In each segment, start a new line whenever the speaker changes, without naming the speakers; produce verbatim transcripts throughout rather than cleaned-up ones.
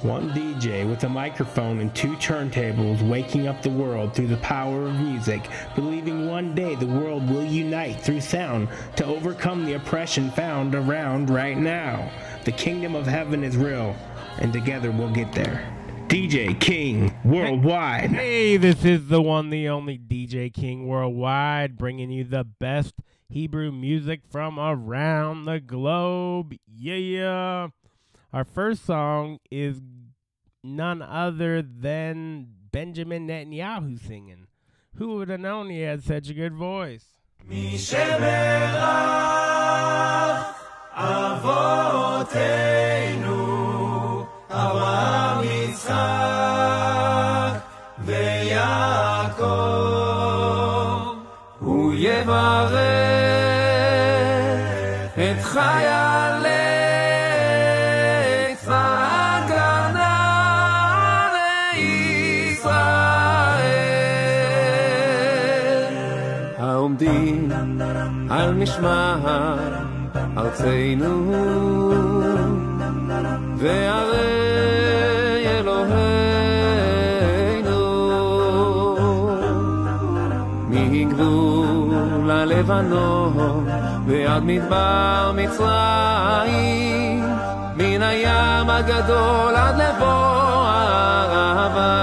One D J with a microphone and two turntables waking up the world through the power of music, believing one day the world will unite through sound to overcome the oppression found around right now. The kingdom of heaven is real, and together we'll get there. D J King Worldwide.
Hey, this is the one, the only D J King Worldwide, bringing you the best Hebrew music from around the globe. Yeah. Our first song is none other than Benjamin Netanyahu singing. Who would have known he had such a good voice?
Mi sheberach avoteinu Avraham Yitzchak veYaakov Hu yevarech et chayalei
העומדים על משמר ארצנו וערי אלוהינו מגבול הלבנון ועד מדבר מצרים מן הים הגדול עד לבוא הערבה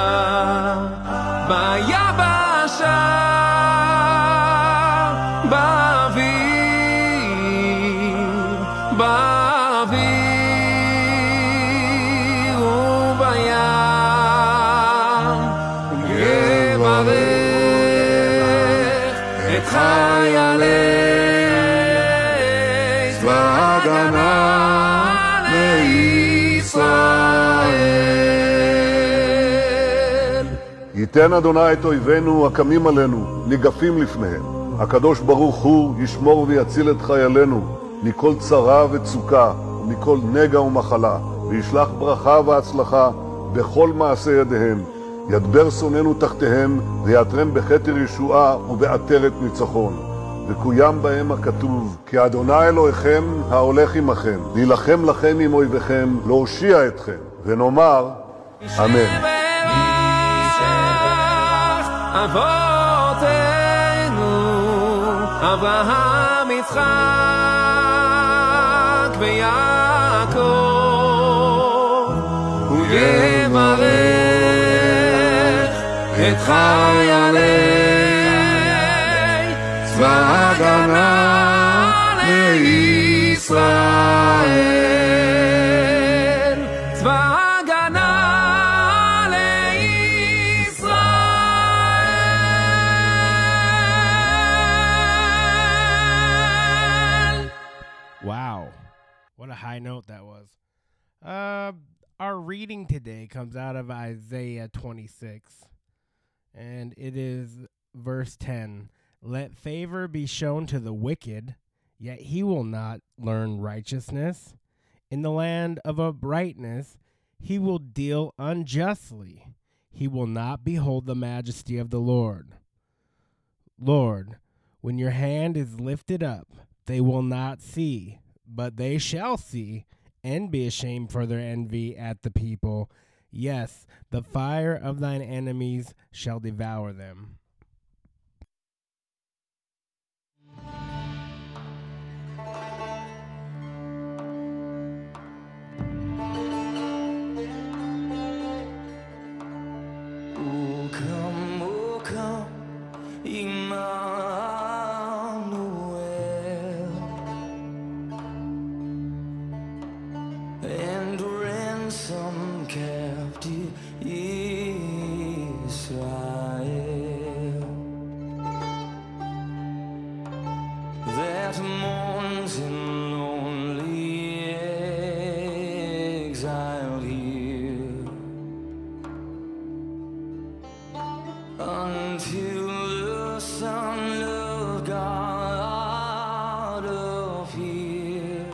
ביבשה
ייתן אדוני את אויבינו הקמים עלינו, ניגפים לפניהם. הקדוש ברוך הוא ישמור ויציל את חיילינו מכל צרה וצוקה ומכל נגע ומחלה, וישלח ברכה והצלחה בכל מעשה ידיהם. ידבר שונאינו תחתיהם ויעטרם בכתר ישועה ובעטרת ניצחון. וקוים בהם הכתוב, כי אדוני אלוהיכם ההולך עמכם, להילחם לכם עם אויביכם, להושיע אתכם. ונאמר, אמן.
אבותינו אברהם יצחק ויעקב הוא יברך את חיילי צבא ההגנה לישראל צבא
What a high note that was. Uh, our reading today comes out of Isaiah twenty-six, and it is verse ten. Let favor be shown to the wicked, yet he will not learn righteousness. In the land of uprightness, he will deal unjustly. He will not behold the majesty of the Lord. Lord, when your hand is lifted up, they will not see, but they shall see, and be ashamed for their envy at the people. Yes, the fire of thine enemies shall devour them.
O come, O come, Emmanuel. And ransom captive Israel that mourns in lonely exile here until the Son of God appear.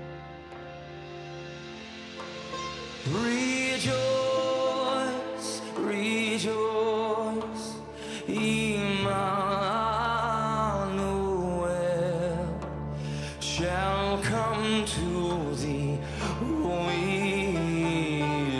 Rejoice, rejoice, Emmanuel shall come to thee, O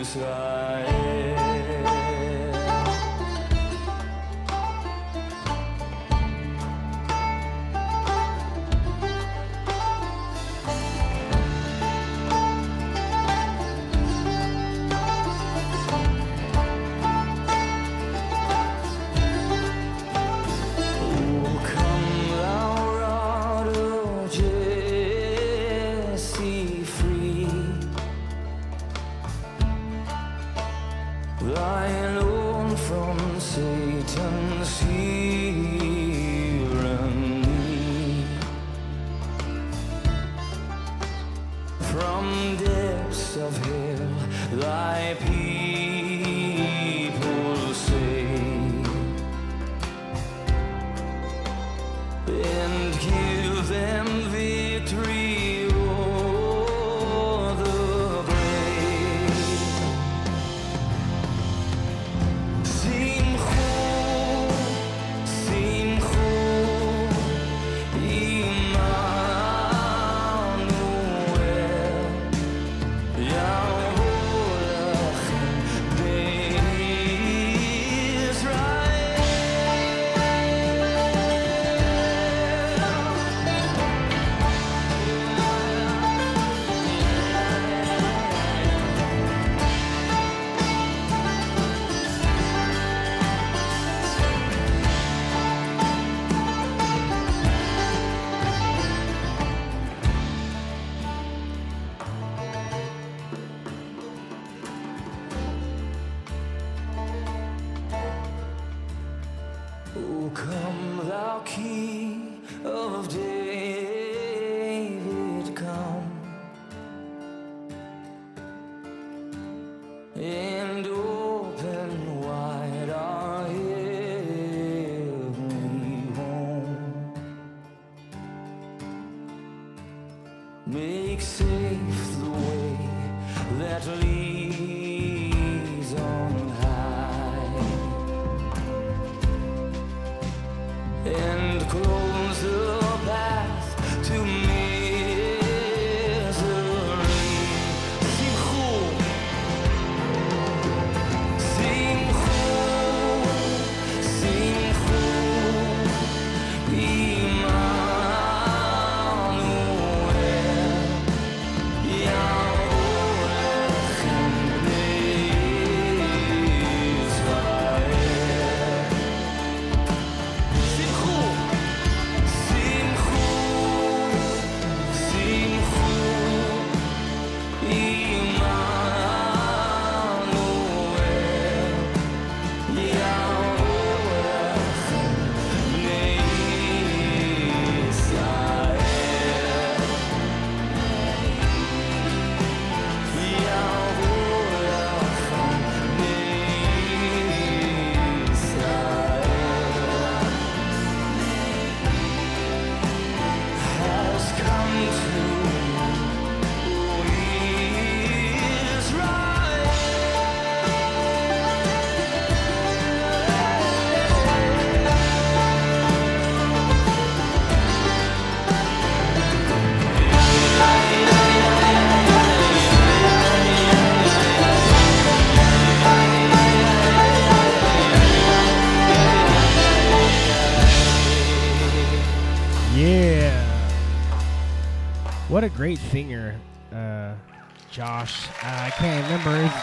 What a great singer, uh, Josh. Uh, I can't remember his.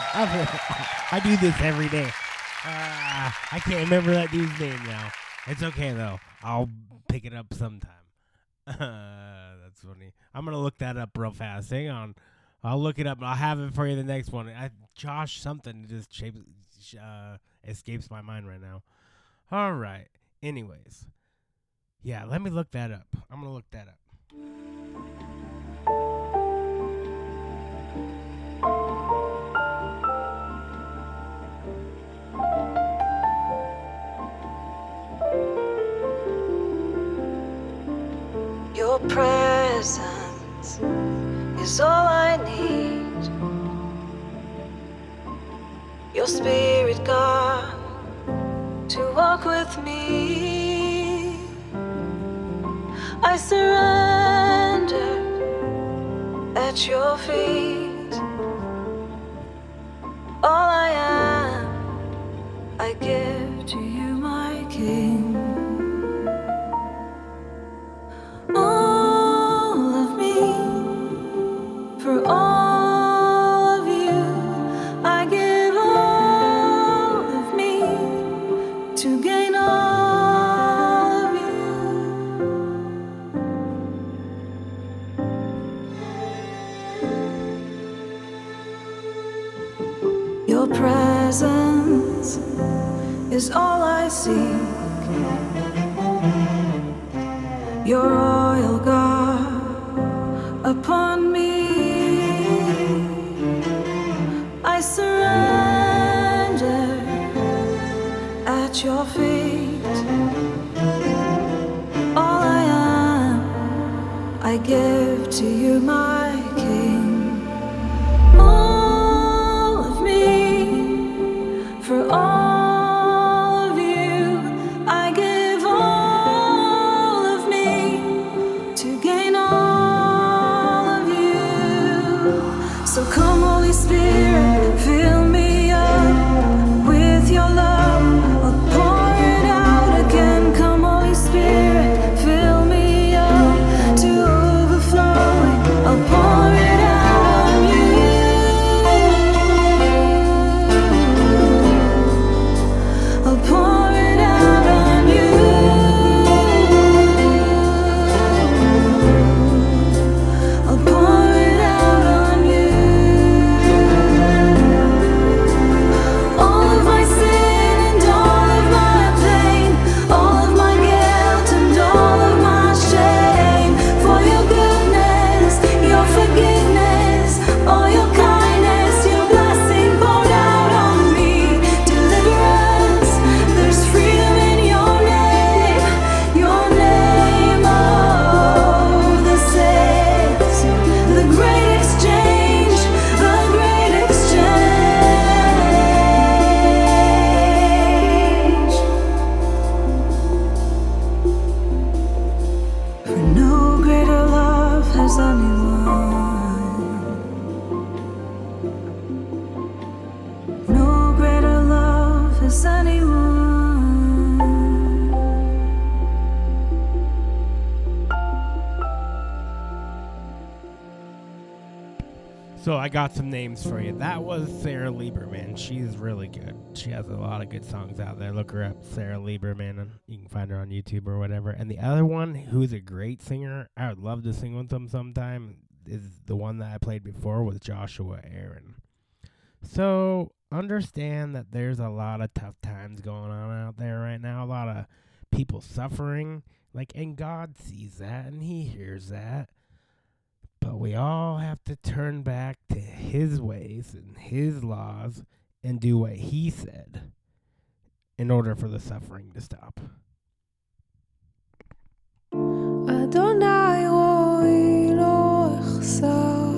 I do this every day. Uh, I can't remember that dude's name now. It's okay though. I'll pick it up sometime. Uh, that's funny. I'm gonna look that up real fast. Hang on. I'll look it up. I'll have it for you the next one. I, Josh something just shapes, uh, escapes my mind right now. All right. Anyways, yeah. Let me look that up. I'm gonna look that up.
Your presence is all I need. Your spirit, God, to walk with me. I surrender at your feet. Your presence is all I seek. Your oil, God, upon me. I surrender at your feet. All I am, I give to you, my King. All of me, for all of you, I give all of me to gain all of you. So come, Holy Spirit, fill me up with your love. I'll pour it out again. Come, Holy Spirit, fill me up to overflowing. I'll pour it out on you. I'll pour it out on you. I'll pour it out on you. All of my sin and all of my pain, all of my guilt and all of my shame, for your goodness, your forgiveness, all your kindness, your blessing poured out on me. Deliverance, there's freedom in your name, your name, oh, the saints, the great exchange, the great exchange. For no greater love has anyone, no greater love has anyone.
So I got some names for you. That was Sarah Lieberman. She's really good. She has a lot of good songs out there. Look her up, Sarah Lieberman. And you can find her on YouTube or whatever. And the other one, who's a great singer, I would love to sing with them sometime, is the one that I played before with Joshua Aaron. So understand that there's a lot of tough times going on out there right now. A lot of people suffering. Like, and God sees that and he hears that. But we all have to turn back to his ways and his laws and do what he said in order for the suffering to stop.
Adonai roi lo echsar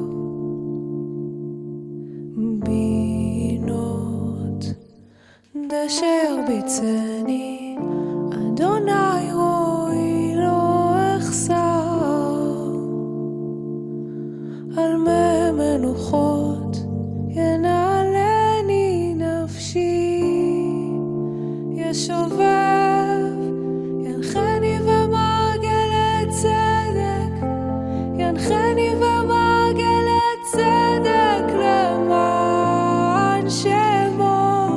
binot dasher bitzeni. Adonai roi lo echsar על מי מנוחות ינעלני נפשי, ישובב ינחני במעגלי צדק, ינחני במעגלי צדק למען שמו.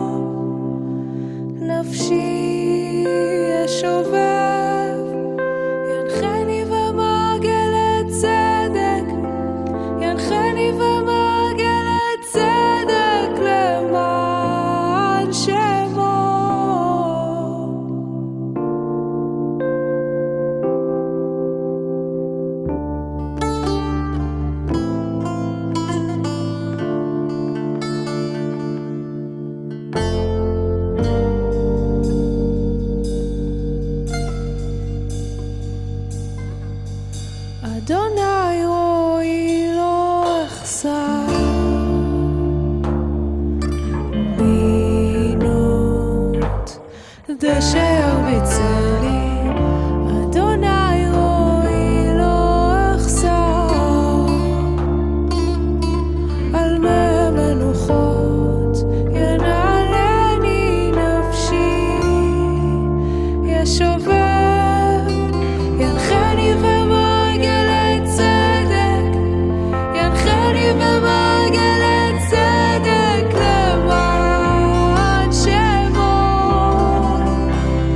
נפשי ישובב ינחני במעגלי צדק, ינחני במעגלי צדק למען שמו. אדוני רואי לא אחסר בינות דשר בצלי. אדוני רואי לא אחסר על מי מנוחות ינעלני נפשי, ישובב ינחני במעגלי צדק, ינחני במעגלי צדק למען שמו.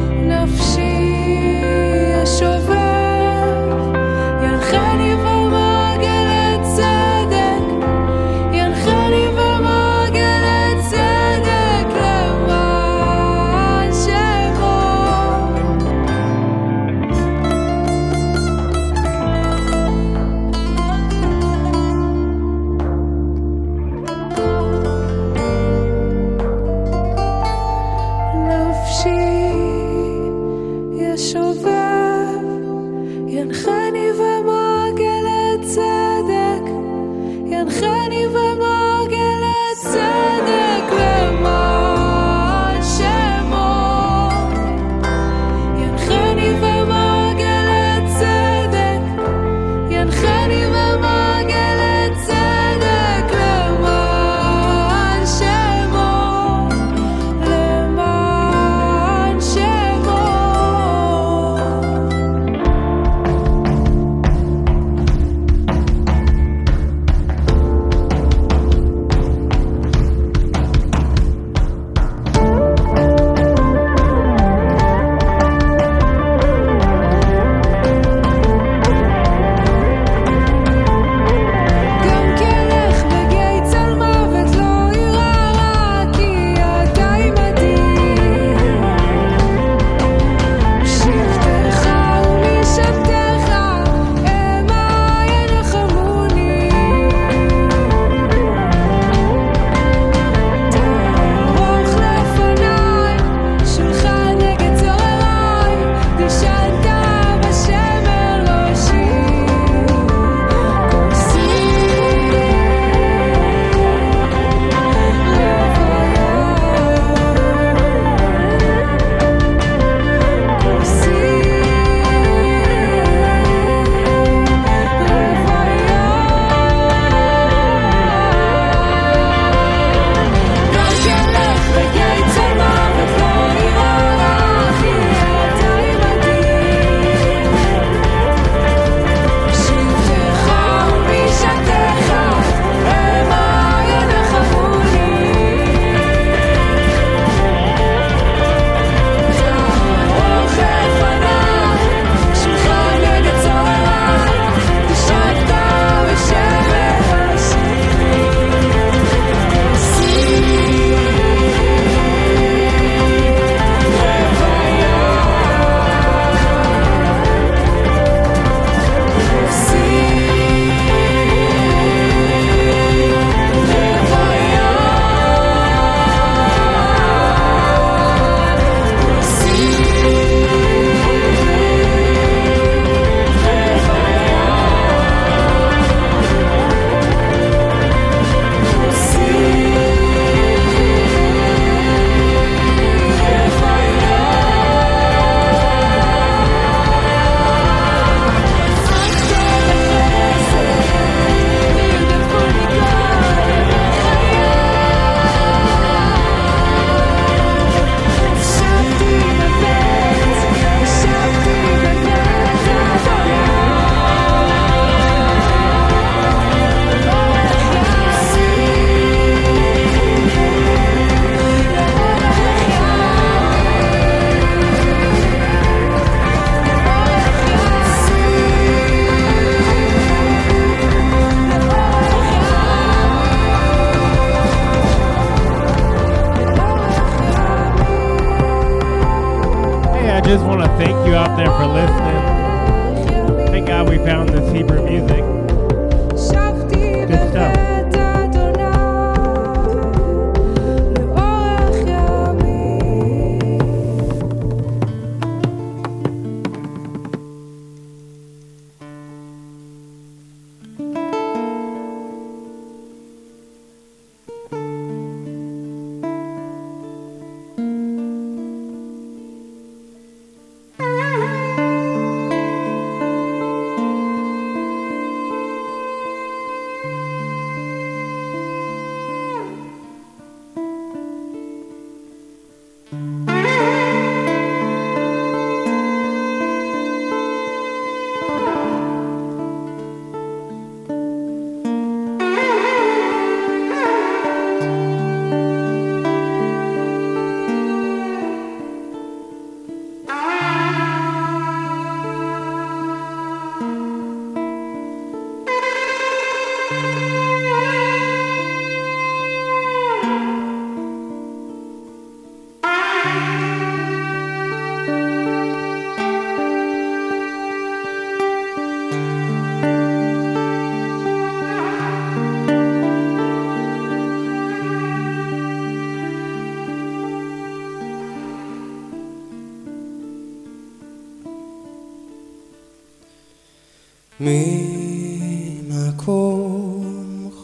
ממקומך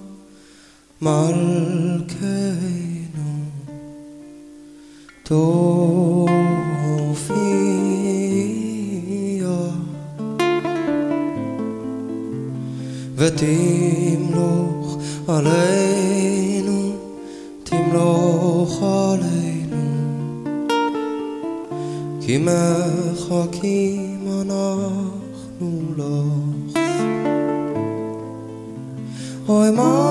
מלכנו תופיע ותמלוך עלינו תמלוך עלינו כי מחכים אנחנו לך אוי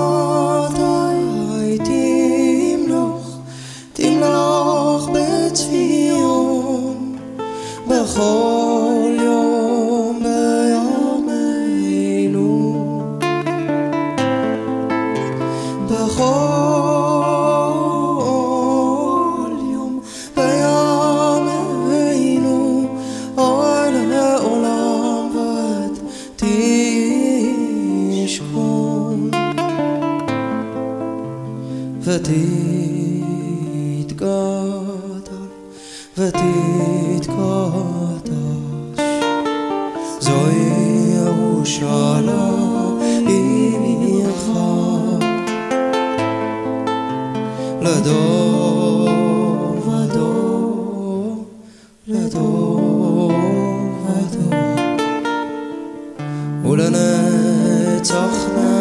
מתי תמלוך תמלוך בציון בכל יום בימינו בכל יום בימינו אוי לעולם ועד תשכון ותתגדל ותתקדש זוהי ירושלימך לדור ודור לדור ודור ולנצח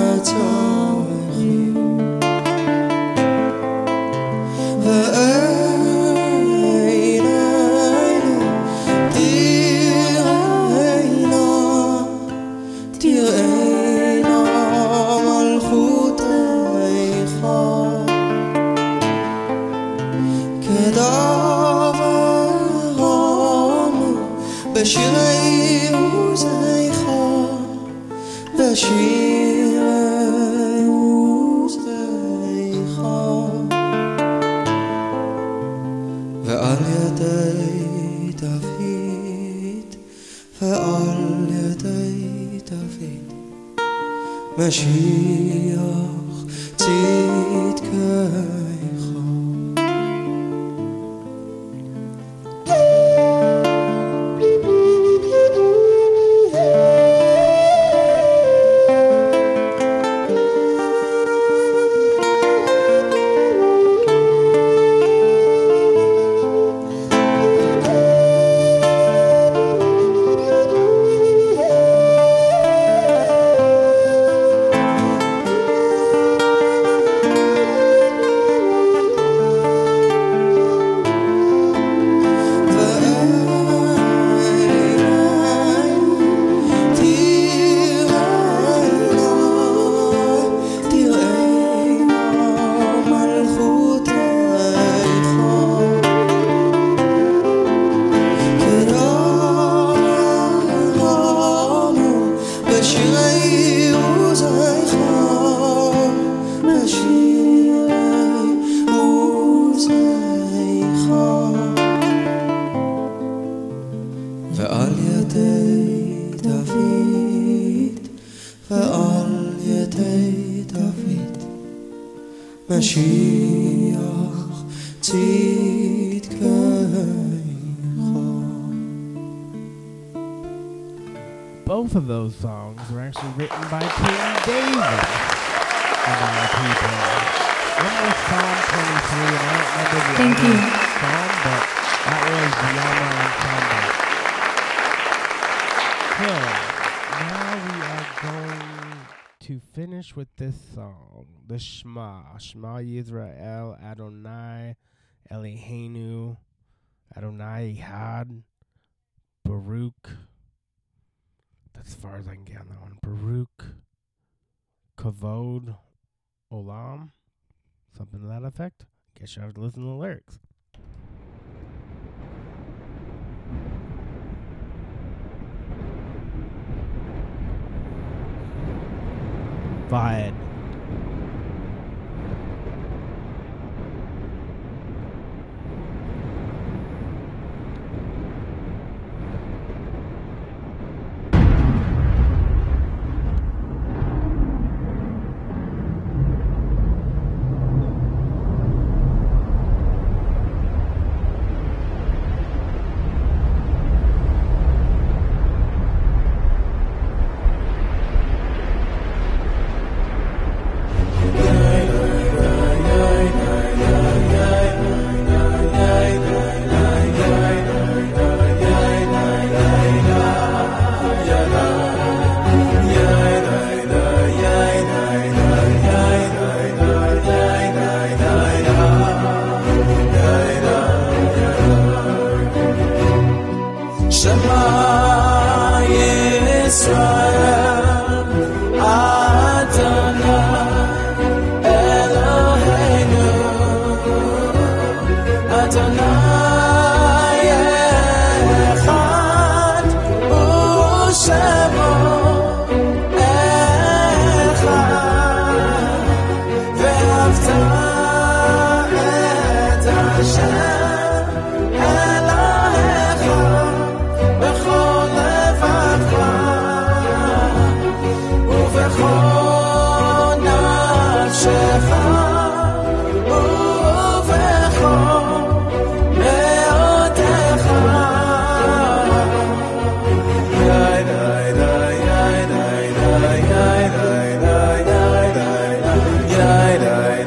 נצחים ועינינו תראינה תראינה מלכותך כדברנו בשירי עוזיך בשירי עוזיך ועל ידי דוד ועל ידי דוד משיח צדקך ועל ידי דוד ועל ידי דוד משיח צדקך.
Both of those songs were actually written by King David of our people. One was Psalm twenty-three, and I don't remember the
Thank
other
you.
song, but that was the Yama Ensemble. So, now we are going to finish with this song, the Shema. Shema Yisrael, Adonai, Eloheinu, Adonai Echad, Baruch. That's as far as I can get on that one. Baruch, Kavod, Olam, something to that effect. Guess you have to listen to the lyrics. Vaed.
ובכל נפשך ובכל מאודך. די די די די די די די די די די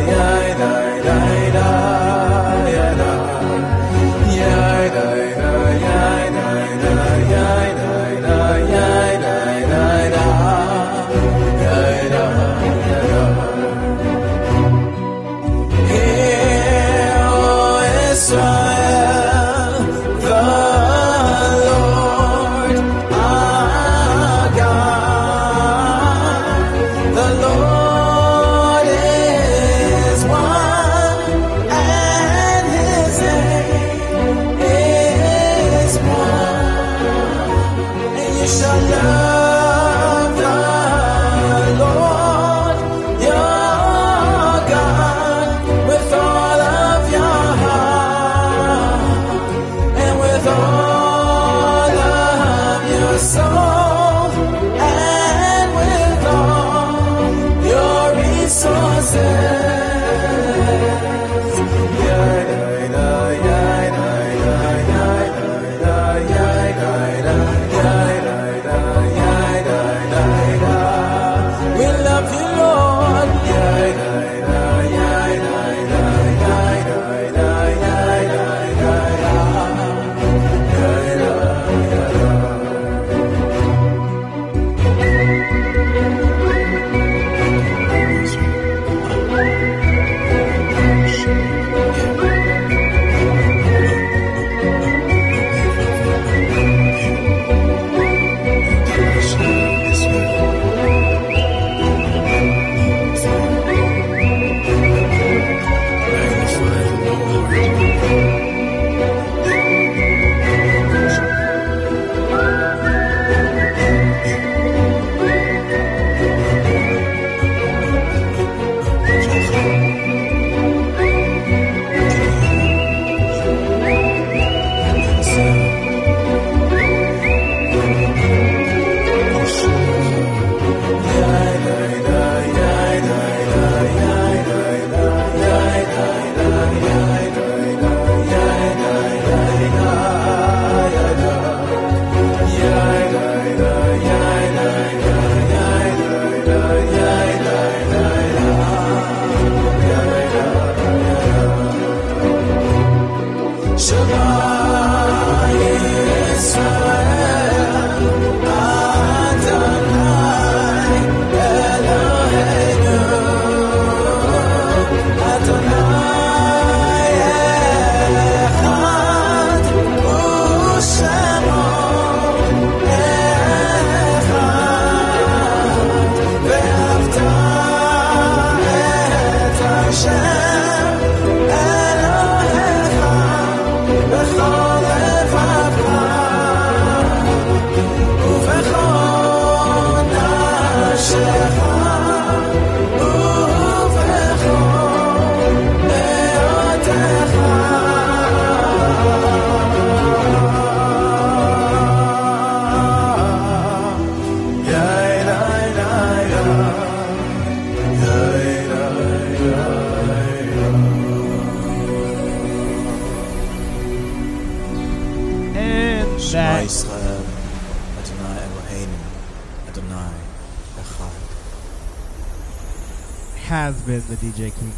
Has been the D J King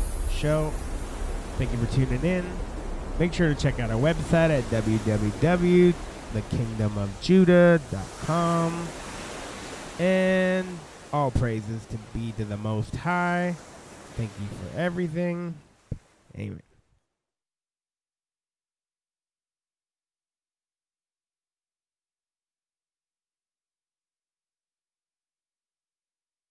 Show. Thank you for tuning in. Make sure to check out our website at w w w dot the kingdom of judah dot com. And all praises to be to the Most High. Thank you for everything. Amen.